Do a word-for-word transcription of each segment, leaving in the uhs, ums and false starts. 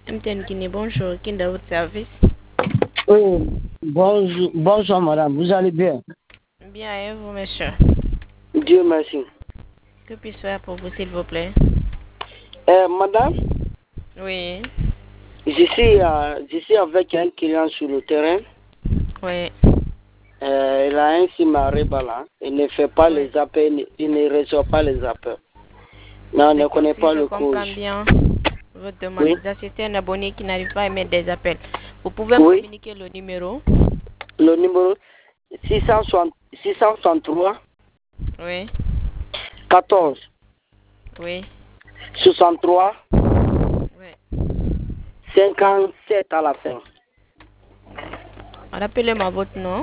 M T N Guinée, bonjour. Qui est de votre service? Oui, bonjour, bonjour madame, vous allez bien? Bien, et vous, monsieur? Dieu merci. Que puis-je faire pour vous, s'il vous plaît? Euh, madame, Oui. je suis, euh, je suis avec un client sur le terrain. Oui. Euh, il a un SIM à Rebala. Il ne fait pas Oui. les appels, il ne reçoit pas les appels. Mais on ne D'accord. connaît Si pas je le comprends cause. bien votre demande, Oui, vous assistez à un abonné qui n'arrive pas à émettre des appels. Vous pouvez me oui. communiquer le numéro? Le numéro six cent soixante-trois Oui. quatorze Oui. soixante-trois Oui. cinquante-sept à la fin. Rappelez-moi votre nom.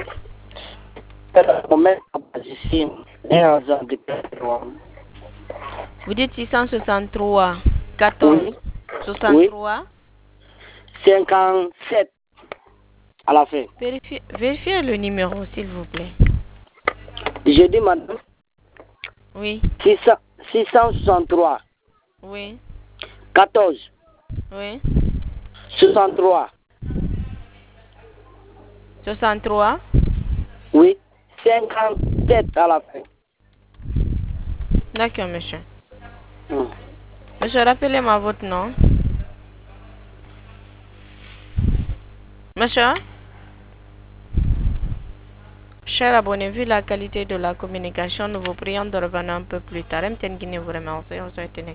Vous dites six cent soixante-trois, quatorze, Oui, oui, soixante-trois. cinquante-sept à la fin. Vérifiez, vérifiez le numéro, s'il vous plaît. J'ai dit madame, Oui. six cent soixante-trois, Oui. quatorze, Oui. soixante-trois, soixante-trois. oui, cinquante-sept à la fin. D'accord, monsieur. Hmm. Monsieur, rappelez-moi votre nom. Monsieur? Cher abonné, vu la qualité de la communication, nous vous prions de revenir un peu plus tard. M T N Guinée vous remercie. On souhaite une